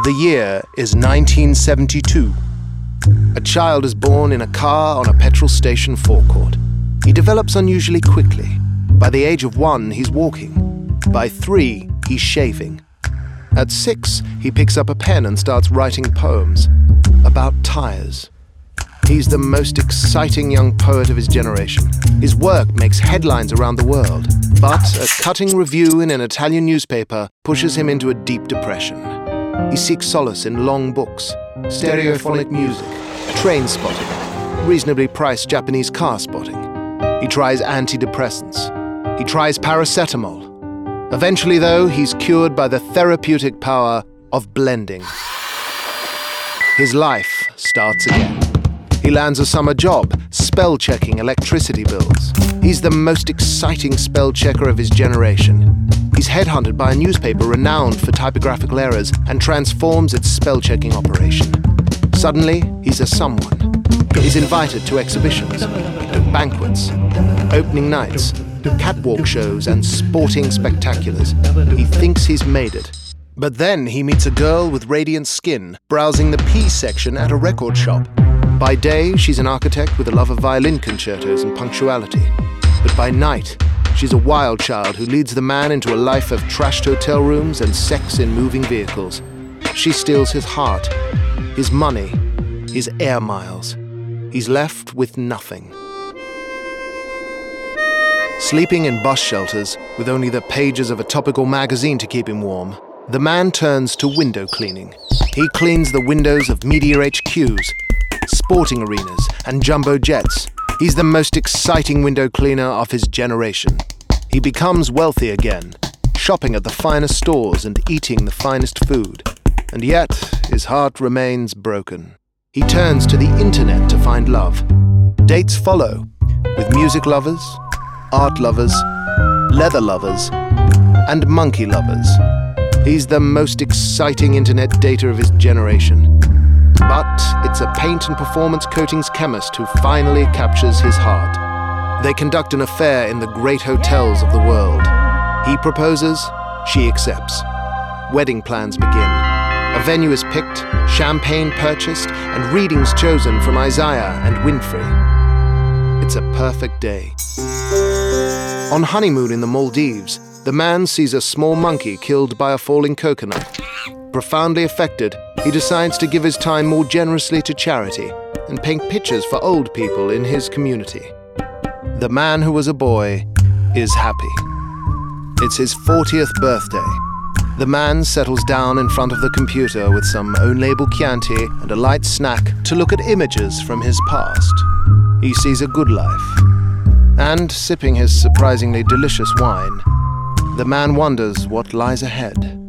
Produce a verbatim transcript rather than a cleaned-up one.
The year is nineteen seventy-two. A child is born in a car on a petrol station forecourt. He develops unusually quickly. By the age of one, he's walking. By three, he's shaving. At six, he picks up a pen and starts writing poems about tires. He's the most exciting young poet of his generation. His work makes headlines around the world. But a cutting review in an Italian newspaper pushes him into a deep depression. He seeks solace in long books, stereophonic music, train spotting, reasonably priced Japanese car spotting. He tries antidepressants. He tries paracetamol. Eventually, though, he's cured by the therapeutic power of blending. His life starts again. He lands a summer job, spell-checking electricity bills. He's the most exciting spell-checker of his generation. He's headhunted by a newspaper renowned for typographical errors and transforms its spell-checking operation. Suddenly, he's a someone. He's invited to exhibitions, to banquets, opening nights, catwalk shows and sporting spectaculars. He thinks he's made it. But then he meets a girl with radiant skin, browsing the P section at a record shop. By day, she's an architect with a love of violin concertos and punctuality. But by night, she's a wild child who leads the man into a life of trashed hotel rooms and sex in moving vehicles. She steals his heart, his money, his air miles. He's left with nothing. Sleeping in bus shelters, with only the pages of a topical magazine to keep him warm, the man turns to window cleaning. He cleans the windows of media H Qs, sporting arenas, and jumbo jets. He's the most exciting window cleaner of his generation. He becomes wealthy again, shopping at the finest stores and eating the finest food. And yet, his heart remains broken. He turns to the internet to find love. Dates follow, with music lovers, art lovers, leather lovers, and monkey lovers. He's the most exciting internet dater of his generation. But it's a paint and performance coatings chemist who finally captures his heart. They conduct an affair in the great hotels of the world. He proposes, she accepts. Wedding plans begin. A venue is picked, champagne purchased, and readings chosen from Isaiah and Winfrey. It's a perfect day. On honeymoon in the Maldives, the man sees a small monkey killed by a falling coconut. Profoundly affected, he decides to give his time more generously to charity and paint pictures for old people in his community. The man who was a boy is happy. It's his fortieth birthday. The man settles down in front of the computer with some own-label Chianti and a light snack to look at images from his past. He sees a good life. And, sipping his surprisingly delicious wine, the man wonders what lies ahead.